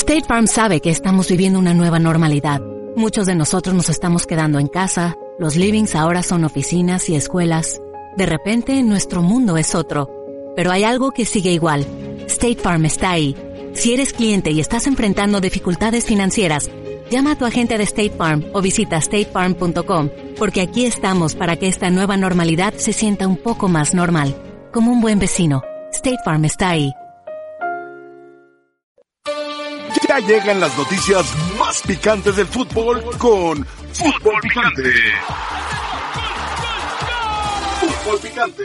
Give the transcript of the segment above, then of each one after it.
State Farm sabe que estamos viviendo una nueva normalidad. Muchos de nosotros nos estamos quedando en casa, los livings ahora son oficinas y escuelas. De repente, nuestro mundo es otro. Pero hay algo que sigue igual. State Farm está ahí. Si eres cliente y estás enfrentando dificultades financieras, llama a tu agente de State Farm o visita statefarm.com, porque aquí estamos para que esta nueva normalidad se sienta un poco más normal. Como un buen vecino, State Farm está ahí. Ya llegan las noticias más picantes del fútbol con Fútbol Picante. Fútbol Picante.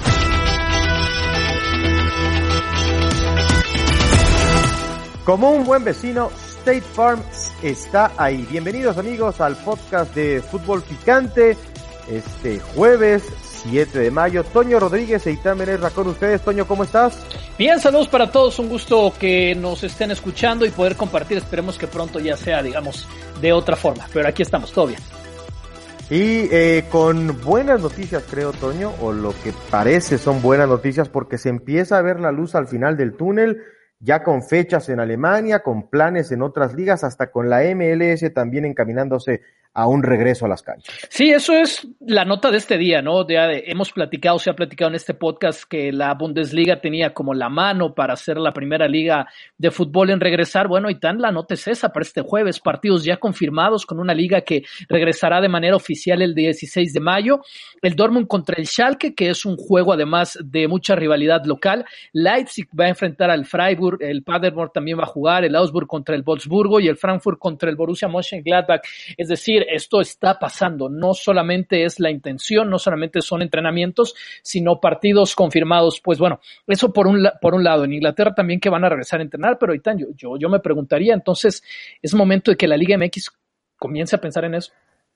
Como un buen vecino, State Farm está ahí. Bienvenidos amigos al podcast de Fútbol Picante. Este jueves 7 de mayo, Toño Rodríguez e Itán Benerra con ustedes. Toño, ¿cómo estás? Bien, saludos para todos, un gusto que nos estén escuchando y poder compartir, esperemos que pronto ya sea, digamos, de otra forma, pero aquí estamos, todo bien. Y con buenas noticias, creo, Toño, o lo que parece son buenas noticias, porque se empieza a ver la luz al final del túnel, ya con fechas en Alemania, con planes en otras ligas, hasta con la MLS también encaminándose a un regreso a las canchas. Sí, eso es la nota de este día, ¿no? Se ha platicado en este podcast que la Bundesliga tenía como la mano para ser la primera liga de fútbol en regresar. Bueno, y tan la nota es esa para este jueves, partidos ya confirmados con una liga que regresará de manera oficial el 16 de mayo. El Dortmund contra el Schalke, que es un juego además de mucha rivalidad local. Leipzig va a enfrentar al Freiburg, el Paderborn también va a jugar, el Augsburg contra el Wolfsburgo y el Frankfurt contra el Borussia Mönchengladbach. Es decir, esto está pasando, no solamente es la intención, no solamente son entrenamientos, sino partidos confirmados. Pues bueno, eso por un lado. En Inglaterra también que van a regresar a entrenar, pero ahorita yo me preguntaría, entonces, ¿es momento de que la Liga MX comience a pensar en eso?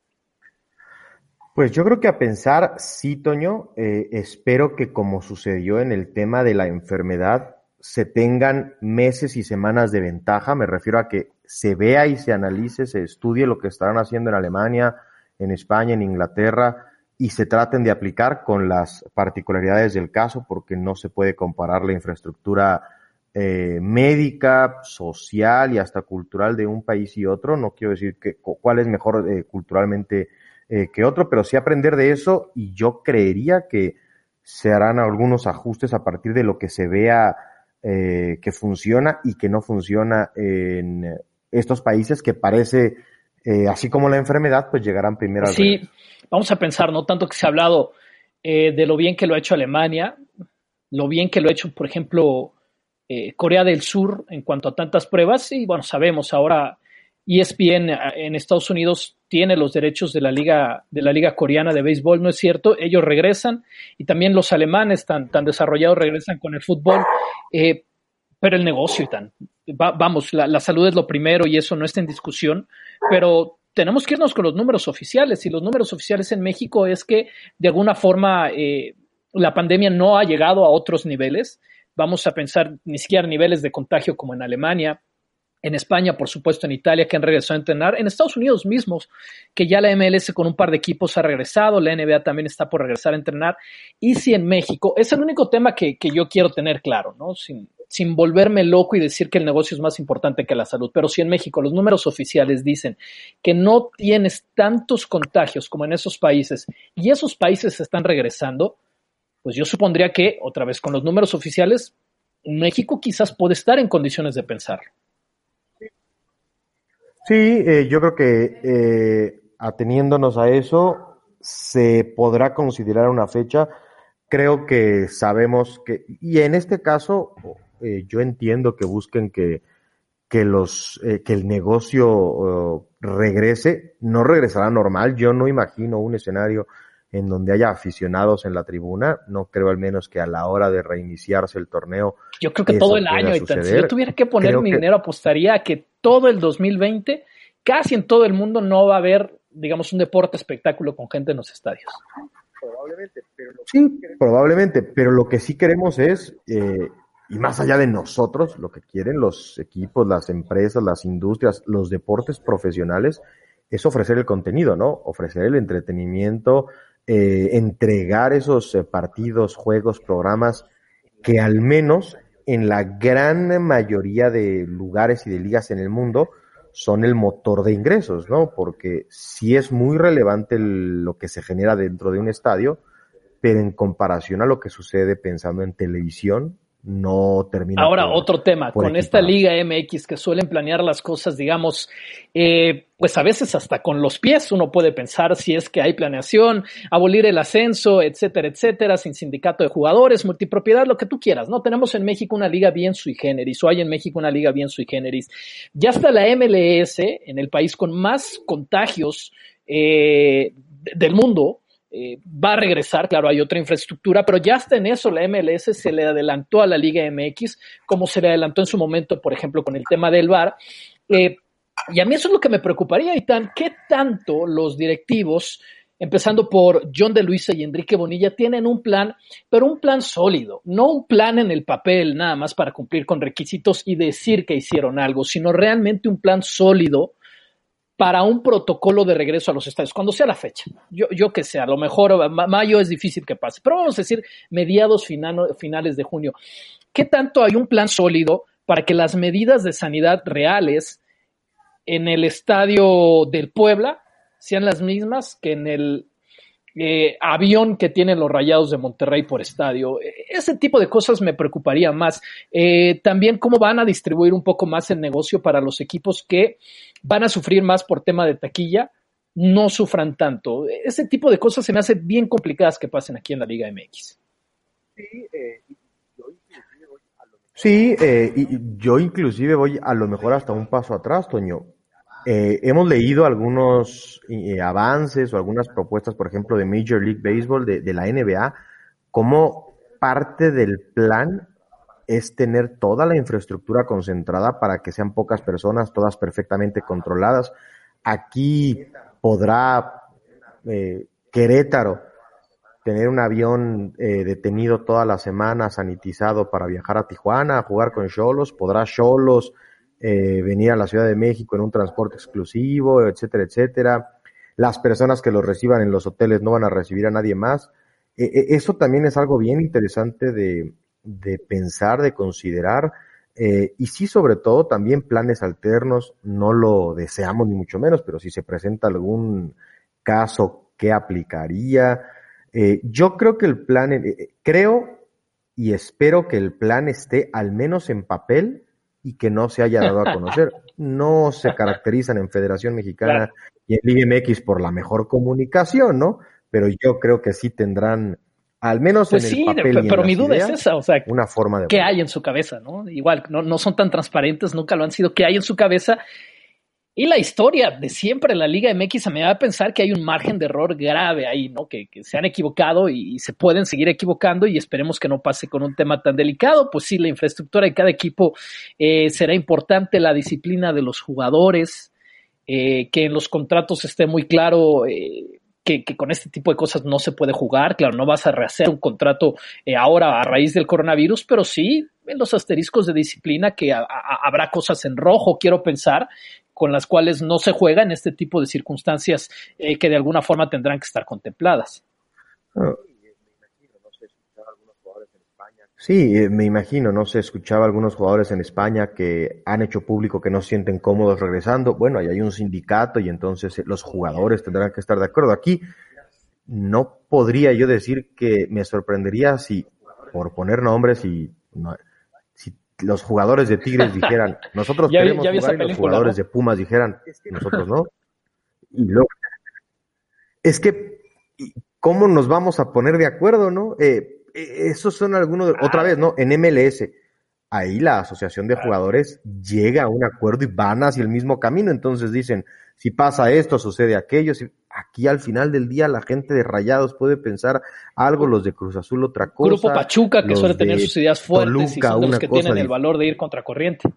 Pues yo creo que a pensar, sí, Toño, espero que como sucedió en el tema de la enfermedad, se tengan meses y semanas de ventaja. Me refiero a que se vea y se analice, se estudie lo que estarán haciendo en Alemania, en España, en Inglaterra, y se traten de aplicar con las particularidades del caso, porque no se puede comparar la infraestructura médica, social y hasta cultural de un país y otro. No quiero decir cuál es mejor culturalmente que otro, pero sí aprender de eso, y yo creería que se harán algunos ajustes a partir de lo que se vea que funciona y que no funciona en estos países que parece, así como la enfermedad, pues llegarán primero al Sí, regreso. vamos a pensar, no tanto que se ha hablado de lo bien que lo ha hecho Alemania, lo bien que lo ha hecho, por ejemplo, Corea del Sur en cuanto a tantas pruebas, y bueno, sabemos ahora ESPN en Estados Unidos tiene los derechos de la liga coreana de béisbol, ¿no es cierto? Ellos regresan, y también los alemanes tan desarrollados regresan con el fútbol, pero el negocio vamos, la salud es lo primero y eso no está en discusión, pero tenemos que irnos con los números oficiales, y los números oficiales en México es que de alguna forma la pandemia no ha llegado a otros niveles. Vamos a pensar ni siquiera niveles de contagio como en Alemania, en España, por supuesto, en Italia, que han regresado a entrenar, en Estados Unidos mismos, que ya la MLS con un par de equipos ha regresado, la NBA también está por regresar a entrenar, y si en México, es el único tema que yo quiero tener claro, ¿no? Sin volverme loco y decir que el negocio es más importante que la salud, pero si en México los números oficiales dicen que no tienes tantos contagios como en esos países, y esos países están regresando, pues yo supondría que, otra vez con los números oficiales, México quizás puede estar en condiciones de pensar. Sí, yo creo que ateniéndonos a eso, se podrá considerar una fecha. Creo que sabemos que, y en este caso, yo entiendo que busquen que el negocio regrese. No regresará normal. Yo no imagino un escenario en donde haya aficionados en la tribuna. No creo, al menos, que a la hora de reiniciarse el torneo. Yo creo que todo el año, y si yo tuviera que poner mi dinero, apostaría a que todo el 2020, casi en todo el mundo, no va a haber, digamos, un deporte espectáculo con gente en los estadios. Probablemente, pero lo que sí queremos es, y más allá de nosotros, lo que quieren los equipos, las empresas, las industrias, los deportes profesionales, es ofrecer el contenido, ¿no? Ofrecer el entretenimiento, entregar esos partidos, juegos, programas que al menos en la gran mayoría de lugares y de ligas en el mundo son el motor de ingresos, ¿no? Porque sí es muy relevante lo que se genera dentro de un estadio, pero en comparación a lo que sucede pensando en televisión, no termina. Ahora, otro tema, con esta equiparse. Liga MX que suelen planear las cosas, digamos, pues a veces hasta con los pies uno puede pensar si es que hay planeación, abolir el ascenso, etcétera, sin sindicato de jugadores, multipropiedad, lo que tú quieras, ¿no? Tenemos en México una liga bien sui generis, o hay en México una liga bien sui generis. Ya está la MLS en el país con más contagios del mundo. Va a regresar, claro, hay otra infraestructura, pero ya está en eso, la MLS se le adelantó a la Liga MX, como se le adelantó en su momento, por ejemplo, con el tema del VAR, y a mí eso es lo que me preocuparía, Itán, ¿qué tanto los directivos, empezando por John de Luisa y Enrique Bonilla, tienen un plan, pero un plan sólido, no un plan en el papel nada más para cumplir con requisitos y decir que hicieron algo, sino realmente un plan sólido para un protocolo de regreso a los estadios, cuando sea la fecha. Yo que sé, a lo mejor mayo es difícil que pase, pero vamos a decir mediados finales de junio. ¿Qué tanto hay un plan sólido para que las medidas de sanidad reales en el estadio del Puebla sean las mismas que en el avión que tienen los Rayados de Monterrey por estadio? Ese tipo de cosas me preocuparía más. También cómo van a distribuir un poco más el negocio para los equipos que van a sufrir más por tema de taquilla, no sufran tanto. Ese tipo de cosas se me hacen bien complicadas que pasen aquí en la Liga MX. Sí, y yo inclusive voy a lo mejor hasta un paso atrás, Toño. Hemos leído algunos avances o algunas propuestas, por ejemplo, de Major League Baseball, de la NBA, como parte del plan es tener toda la infraestructura concentrada para que sean pocas personas, todas perfectamente controladas. Aquí podrá Querétaro tener un avión detenido toda la semana, sanitizado para viajar a Tijuana, a jugar con Xolos, podrá Xolos venir a la Ciudad de México en un transporte exclusivo, etcétera. Las personas que los reciban en los hoteles no van a recibir a nadie más. Eso también es algo bien interesante de pensar, de considerar, y sí, sobre todo, también planes alternos. No lo deseamos ni mucho menos, pero si se presenta algún caso, ¿qué aplicaría? Yo creo que el plan, creo y espero que el plan esté al menos en papel y que no se haya dado a conocer. No se caracterizan en Federación Mexicana y en Liga MX por la mejor comunicación, ¿no? Pero yo creo que sí tendrán, al menos pues en el papel y pero en mi las duda ideas, es esa, o sea, una forma de ¿qué hay en su cabeza, no? Igual, no son tan transparentes, nunca lo han sido. ¿Qué hay en su cabeza? Y la historia de siempre en la Liga MX me da a pensar que hay un margen de error grave ahí, ¿no? Que se han equivocado y se pueden seguir equivocando, y esperemos que no pase con un tema tan delicado. Pues sí, la infraestructura de cada equipo será importante, la disciplina de los jugadores, que en los contratos esté muy claro que con este tipo de cosas no se puede jugar. Claro, no vas a rehacer un contrato ahora a raíz del coronavirus, pero sí en los asteriscos de disciplina que habrá cosas en rojo, quiero pensar, con las cuales no se juega en este tipo de circunstancias que de alguna forma tendrán que estar contempladas. Sí, me imagino, no sé, escuchaba algunos jugadores en España que han hecho público que no se sienten cómodos regresando. Bueno, ahí hay un sindicato y entonces los jugadores tendrán que estar de acuerdo. Aquí no podría yo decir que me sorprendería si, por poner nombres, si los jugadores de Tigres dijeran, nosotros queremos jugar, y los jugadores de Pumas dijeran, nosotros no. Y luego, es que, ¿cómo nos vamos a poner de acuerdo, no? Esos son algunos, otra vez, ¿no? En MLS, ahí la asociación de jugadores llega a un acuerdo y van hacia el mismo camino. Entonces dicen, si pasa esto, sucede aquello. Aquí al final del día la gente de Rayados puede pensar algo, los de Cruz Azul otra cosa. Grupo Pachuca, que suele tener sus ideas fuertes, Toluca, y son de los que tienen el valor de ir contracorriente.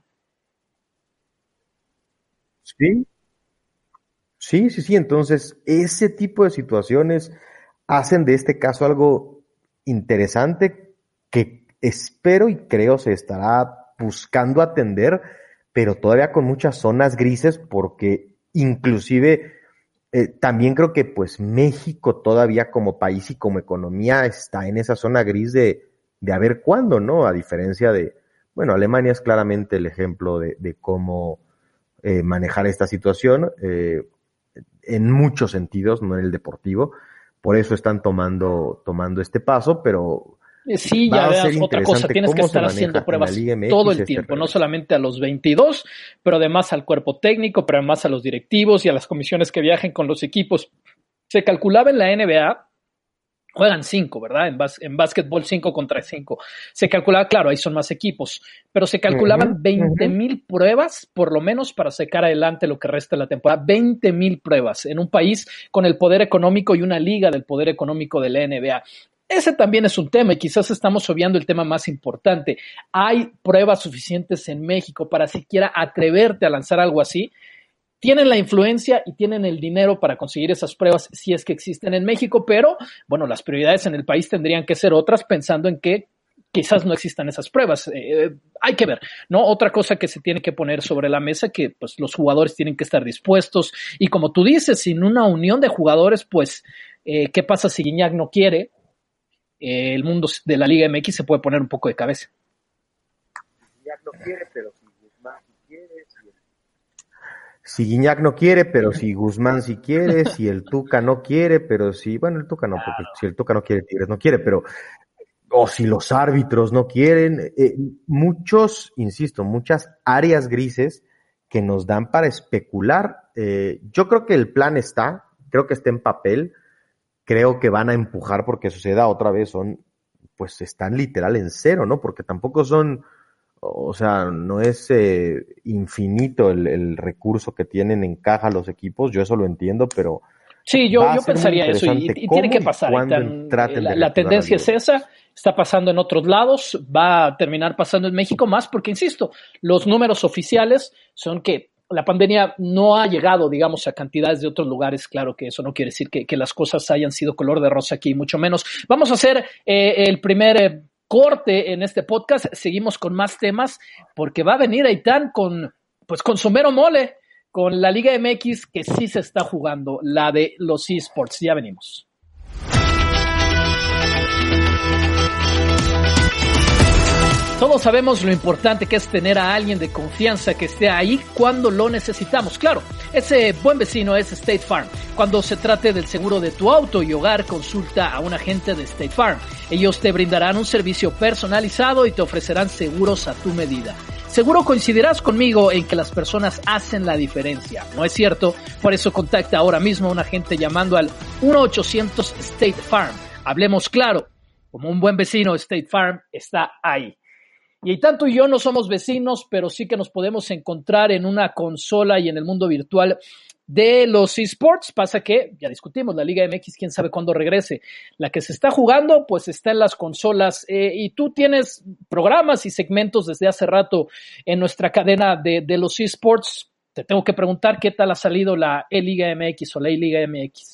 Sí. Entonces, ese tipo de situaciones hacen de este caso algo interesante que espero y creo se estará buscando atender, pero todavía con muchas zonas grises, porque inclusive también creo que pues México todavía como país y como economía está en esa zona gris de a ver cuándo, ¿no? A diferencia de bueno, Alemania es claramente el ejemplo de cómo manejar esta situación en muchos sentidos, no en el deportivo. Por eso están tomando este paso, pero sí, va ya a ser veas, otra cosa, interesante tienes que cómo se estar maneja haciendo en la pruebas Liga MX todo el este tiempo, no regreso. solamente a los 22, pero además al cuerpo técnico, pero además a los directivos y a las comisiones que viajen con los equipos. Se calculaba en la NBA, juegan 5, ¿verdad? En básquetbol 5 contra 5. Se calculaba, claro, ahí son más equipos, pero se calculaban 20,000 pruebas, por lo menos, para sacar adelante lo que resta de la temporada. 20,000 pruebas en un país con el poder económico y una liga del poder económico de la NBA. Ese también es un tema y quizás estamos obviando el tema más importante. ¿Hay pruebas suficientes en México para siquiera atreverte a lanzar algo así? Tienen la influencia y tienen el dinero para conseguir esas pruebas si es que existen en México, pero bueno, las prioridades en el país tendrían que ser otras pensando en que quizás no existan esas pruebas. Hay que ver, ¿no? Otra cosa que se tiene que poner sobre la mesa que pues los jugadores tienen que estar dispuestos y como tú dices, sin una unión de jugadores, pues ¿qué pasa si Gignac no quiere? El mundo de la Liga MX se puede poner un poco de cabeza. Gignac no quiere, pero si Guzmán sí quiere, si Gignac no quiere, pero si Guzmán sí quiere, si el Tuca no quiere, pero si, bueno, el Tuca no, porque si el Tuca no quiere, Tigres no quiere, pero, o si los árbitros no quieren, muchas áreas grises que nos dan para especular. Yo creo que el plan creo que está en papel, creo que van a empujar porque suceda otra vez, pues están literal en cero, ¿no? Porque tampoco son, o sea, no es infinito el recurso que tienen en caja los equipos, yo eso lo entiendo, pero sí, yo pensaría eso y tiene que pasar. La tendencia es esa, está pasando en otros lados, va a terminar pasando en México más porque, insisto, los números oficiales son que la pandemia no ha llegado, digamos, a cantidades de otros lugares. Claro que eso no quiere decir que las cosas hayan sido color de rosa aquí, mucho menos. Vamos a hacer el primer corte en este podcast. Seguimos con más temas porque va a venir Aitán con su mero mole, con la Liga MX que sí se está jugando, la de los eSports. Ya venimos. Todos sabemos lo importante que es tener a alguien de confianza que esté ahí cuando lo necesitamos. Claro, ese buen vecino es State Farm. Cuando se trate del seguro de tu auto y hogar, consulta a un agente de State Farm. Ellos te brindarán un servicio personalizado y te ofrecerán seguros a tu medida. Seguro coincidirás conmigo en que las personas hacen la diferencia, ¿no es cierto? Por eso contacta ahora mismo a un agente llamando al 1-800 State Farm. Hablemos claro, como un buen vecino, State Farm está ahí. Y tanto y yo no somos vecinos, pero sí que nos podemos encontrar en una consola y en el mundo virtual de los eSports. Pasa que, ya discutimos, la Liga MX, quién sabe cuándo regrese. La que se está jugando, pues está en las consolas. Y tú tienes programas y segmentos desde hace rato en nuestra cadena de los eSports. Te tengo que preguntar qué tal ha salido la E-Liga MX o la E-Liga MX.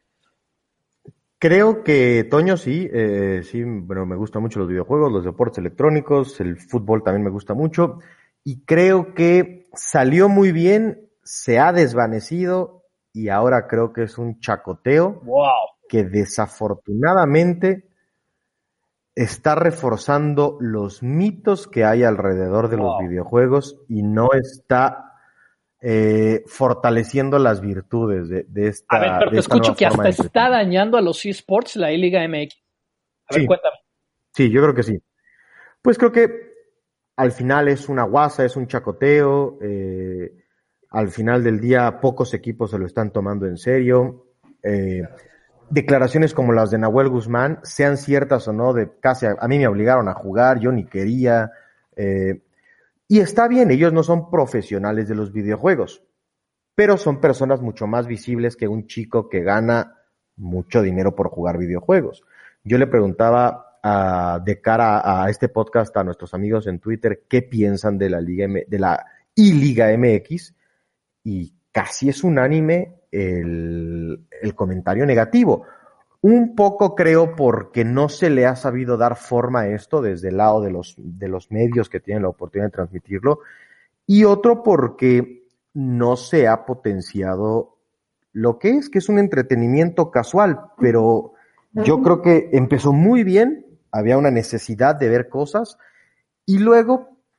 Creo que, Toño, sí, bueno, me gustan mucho los videojuegos, los deportes electrónicos, el fútbol también me gusta mucho, y creo que salió muy bien, se ha desvanecido, y ahora creo que es un chacoteo que desafortunadamente está reforzando los mitos que hay alrededor de los videojuegos y no está fortaleciendo las virtudes de esta. A ver, pero te escucho que hasta está dañando a los eSports la E-Liga MX. A ver, cuéntame. Sí, yo creo que sí. Pues creo que al final es una guasa, es un chacoteo. Al final del día, pocos equipos se lo están tomando en serio. Declaraciones como las de Nahuel Guzmán, sean ciertas o no, de casi a mí me obligaron a jugar, yo ni quería. Y está bien, ellos no son profesionales de los videojuegos, pero son personas mucho más visibles que un chico que gana mucho dinero por jugar videojuegos. Yo le preguntaba de cara a este podcast a nuestros amigos en Twitter qué piensan de la E-Liga MX, y casi es unánime el comentario negativo. Un poco creo porque no se le ha sabido dar forma a esto desde el lado de los medios que tienen la oportunidad de transmitirlo, y otro porque no se ha potenciado lo que es un entretenimiento casual, pero yo creo que empezó muy bien, había una necesidad de ver cosas, y luego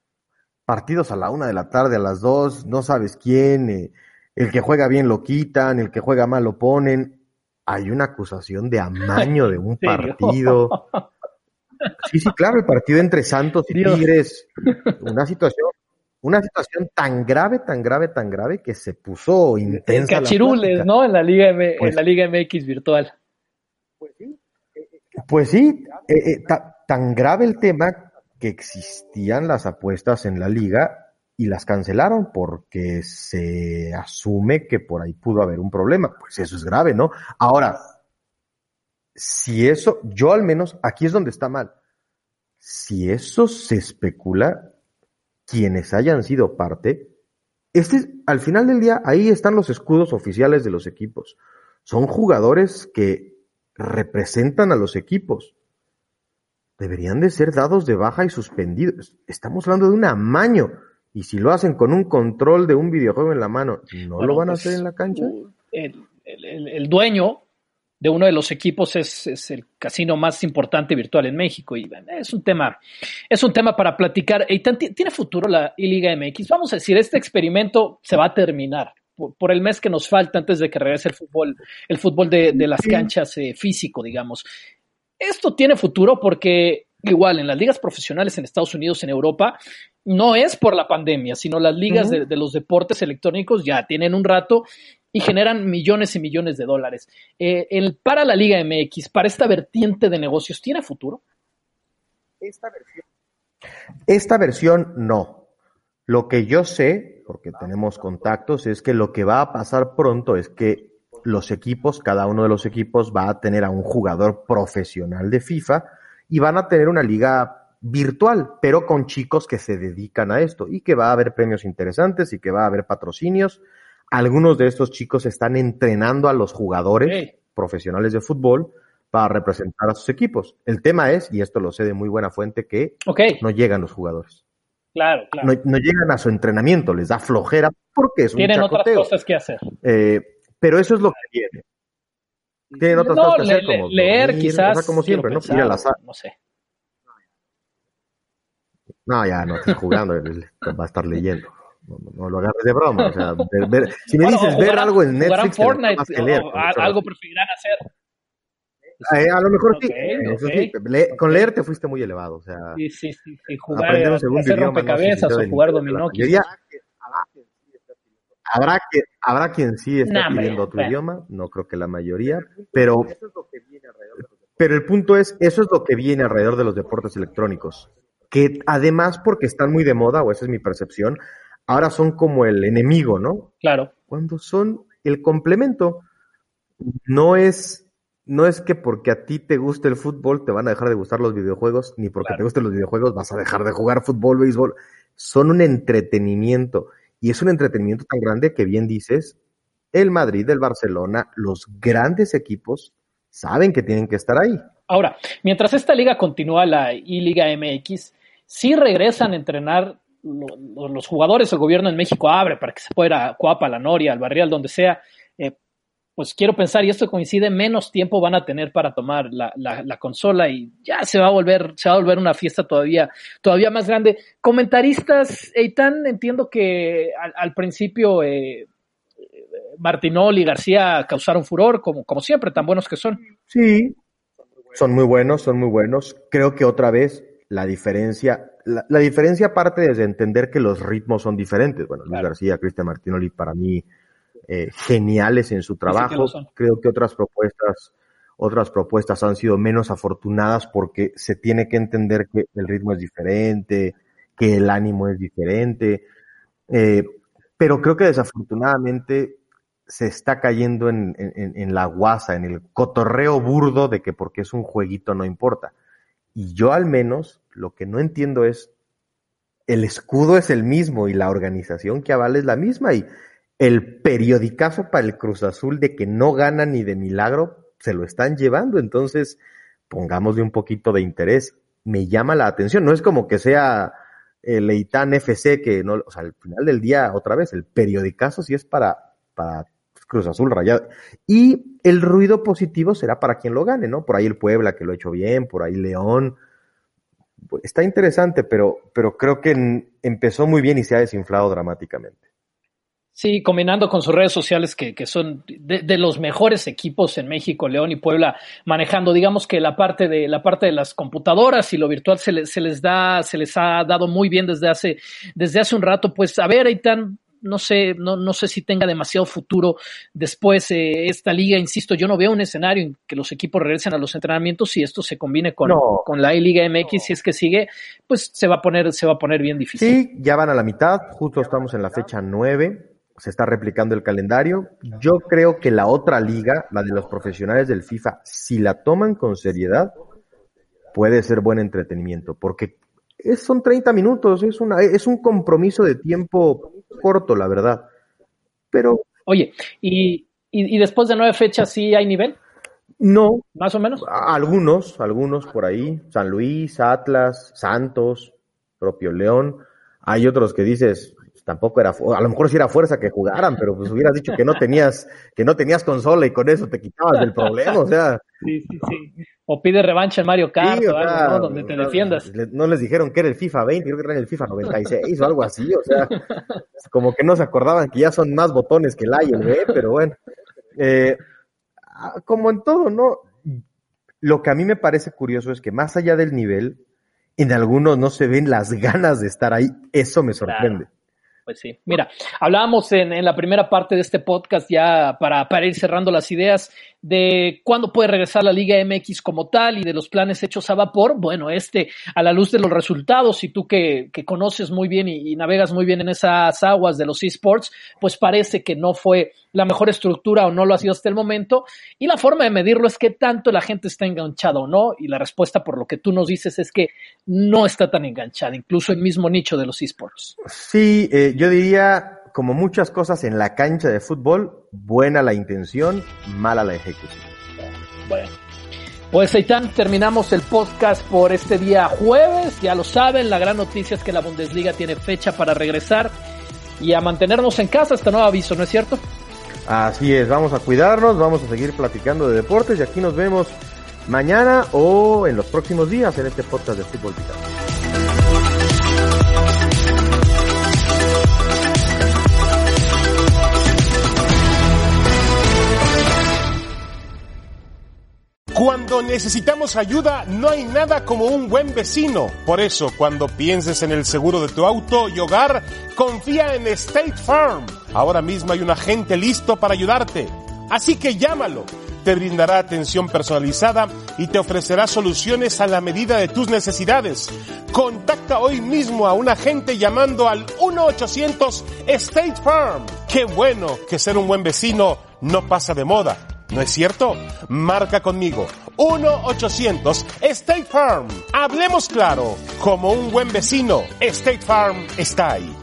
partidos a la 1 de la tarde, a las 2, no sabes quién, el que juega bien lo quitan, el que juega mal lo ponen. Hay una acusación de amaño de un ¿En serio? partido. Sí, claro, el partido entre Santos y Dios. Tigres, una situación tan grave que se puso intensa la Cachirules, plática. ¿no? En la Pues, Liga MX virtual. pues sí, tan grave el tema que existían las apuestas en la liga y las cancelaron porque se asume que por ahí pudo haber un problema. Pues eso es grave, ¿no? Ahora, si eso, yo al menos, aquí es donde está mal. Si eso se especula, quienes hayan sido parte, al final del día, ahí están los escudos oficiales de los equipos. Son jugadores que representan a los equipos. Deberían de ser dados de baja y suspendidos. Estamos hablando de un amaño. Y si lo hacen con un control de un videojuego en la mano, ¿no Bueno, lo van a pues, hacer en la cancha? El dueño de uno de los equipos es el casino más importante virtual en México y es un tema para platicar. Eitan, ¿tiene futuro la Liga MX? Vamos a decir, este experimento se va a terminar por el mes que nos falta antes de que regrese el fútbol de las canchas físico, digamos. Esto tiene futuro porque igual en las ligas profesionales en Estados Unidos, en Europa, no es por la pandemia, sino las ligas de los deportes electrónicos ya tienen un rato y generan millones y millones de dólares. Para la Liga MX, para esta vertiente de negocios, ¿tiene futuro? Esta versión no. Lo que yo sé, porque tenemos contactos, es que lo que va a pasar pronto es que los equipos, cada uno de los equipos va a tener a un jugador profesional de FIFA y van a tener una liga virtual, pero con chicos que se dedican a esto y que va a haber premios interesantes y que va a haber patrocinios. Algunos de estos chicos están entrenando a los jugadores profesionales de fútbol para representar a sus equipos. El tema es, y esto lo sé de muy buena fuente, que no llegan los jugadores. Claro. No llegan a su entrenamiento, les da flojera porque es un Tienen chacoteo. otras cosas que hacer. Pero eso es lo que viene. Tienen otras cosas que hacer, como leer, dormir, quizás. O sea, como siempre, pensar, ¿no? Ir a la sala. No sé. No, ya no estás jugando, va a estar leyendo. No lo agarres de broma. O sea, si me dices ver algo en Netflix, Fortnite, más que leer. algo preferirán hacer. A lo mejor sí. Eso Okay. sí. Con leer te fuiste muy elevado. O sea, Sí. Jugar, aprender un segundo hacer idioma, rompecabezas no sé si o jugar dominó. Habrá quien sí está pidiendo otro idioma, no creo que la mayoría, pero el punto es, eso es lo que viene alrededor de los deportes electrónicos, que además, porque están muy de moda, o esa es mi percepción, ahora son como el enemigo, ¿no? Claro. Cuando son el complemento. No es que porque a ti te guste el fútbol te van a dejar de gustar los videojuegos, ni porque te gusten los videojuegos vas a dejar de jugar fútbol, béisbol. Son un entretenimiento. Y es un entretenimiento tan grande que bien dices, el Madrid, el Barcelona, los grandes equipos saben que tienen que estar ahí. Ahora, mientras esta liga continúa, la I-Liga MX, sí regresan a entrenar los jugadores, el gobierno en México abre para que se pueda ir a Coapa, La Noria, al Barrial, donde sea. Pues quiero pensar, y esto coincide, menos tiempo van a tener para tomar la consola y ya se va a volver una fiesta todavía más grande. Comentaristas, Eitan, entiendo que al principio Martinoli y García causaron furor, como siempre, tan buenos que son. Sí, son muy buenos. Creo que otra vez la diferencia parte desde entender que los ritmos son diferentes. Bueno, Luis García, Cristian Martinoli, para mí, geniales en su trabajo. Creo que otras propuestas han sido menos afortunadas porque se tiene que entender que el ritmo es diferente, que el ánimo es diferente, pero creo que desafortunadamente se está cayendo en la guasa, en el cotorreo burdo de que porque es un jueguito no importa. Y yo al menos lo que no entiendo es, el escudo es el mismo y la organización que avala es la misma, y el periodicazo para el Cruz Azul de que no gana ni de milagro, se lo están llevando. Entonces, pongámosle un poquito de interés. Me llama la atención. No es como que sea el Eitan FC, que no, o sea, al final del día, otra vez, el periodicazo sí es para Cruz Azul, Rayado. Y el ruido positivo será para quien lo gane, ¿no? Por ahí el Puebla, que lo ha hecho bien, por ahí León. Está interesante, pero creo que empezó muy bien y se ha desinflado dramáticamente. Sí, combinando con sus redes sociales que son de los mejores equipos en México, León y Puebla, manejando, digamos que la parte de las computadoras y lo virtual se les ha dado muy bien desde hace un rato. Pues a ver, Eitan, no sé si tenga demasiado futuro después esta liga. Insisto, yo no veo un escenario en que los equipos regresen a los entrenamientos y esto se combine con la Liga MX. Si es que sigue, pues se va a poner bien difícil. Sí, ya van a la mitad, justo estamos en la fecha 9. Se está replicando el calendario. Yo creo que la otra liga, la de los profesionales del FIFA, si la toman con seriedad, puede ser buen entretenimiento, porque son 30 minutos, es un compromiso de tiempo corto, la verdad. Pero oye, ¿y después de 9 fechas sí hay nivel? No. ¿Más o menos? Algunos por ahí. San Luis, Atlas, Santos, propio León. Hay otros que dices, tampoco era, a lo mejor sí era fuerza que jugaran, pero pues hubieras dicho que no tenías consola y con eso te quitabas del problema, o sea. Sí. O pide revancha en Mario Kart sí, o algo, ¿no? Donde te defiendas. No les dijeron que era el FIFA 20, creo que era el FIFA 96 o algo así, o sea, como que no se acordaban que ya son más botones que el A y el B, pero bueno. Como en todo, ¿no? Lo que a mí me parece curioso es que más allá del nivel, en algunos no se ven las ganas de estar ahí. Eso me sorprende. Claro. Pues sí. Mira, hablábamos en la primera parte de este podcast ya para ir cerrando las ideas de cuándo puede regresar la Liga MX como tal y de los planes hechos a vapor. Bueno, a la luz de los resultados y tú que conoces muy bien y navegas muy bien en esas aguas de los eSports, pues parece que no fue la mejor estructura o no lo ha sido hasta el momento. Y la forma de medirlo es qué tanto la gente está enganchada o no. Y la respuesta, por lo que tú nos dices, es que no está tan enganchada, incluso el mismo nicho de los eSports. Sí, yo diría, como muchas cosas en la cancha de fútbol, buena la intención, mala la ejecución. Bueno, pues Eitan, terminamos el podcast por este día jueves. Ya lo saben, la gran noticia es que la Bundesliga tiene fecha para regresar y a mantenernos en casa hasta nuevo aviso, ¿no es cierto? Así es, vamos a cuidarnos, vamos a seguir platicando de deportes y aquí nos vemos mañana o en los próximos días en este podcast de Fútbol Picante. Cuando necesitamos ayuda, no hay nada como un buen vecino. Por eso, cuando pienses en el seguro de tu auto y hogar, confía en State Farm. Ahora mismo hay un agente listo para ayudarte. Así que llámalo. Te brindará atención personalizada y te ofrecerá soluciones a la medida de tus necesidades. Contacta hoy mismo a un agente llamando al 1-800-STATE FARM. ¡Qué bueno que ser un buen vecino no pasa de moda! ¿No es cierto? Marca conmigo. 1-800-STATE FARM. Hablemos claro. Como un buen vecino, State Farm está ahí.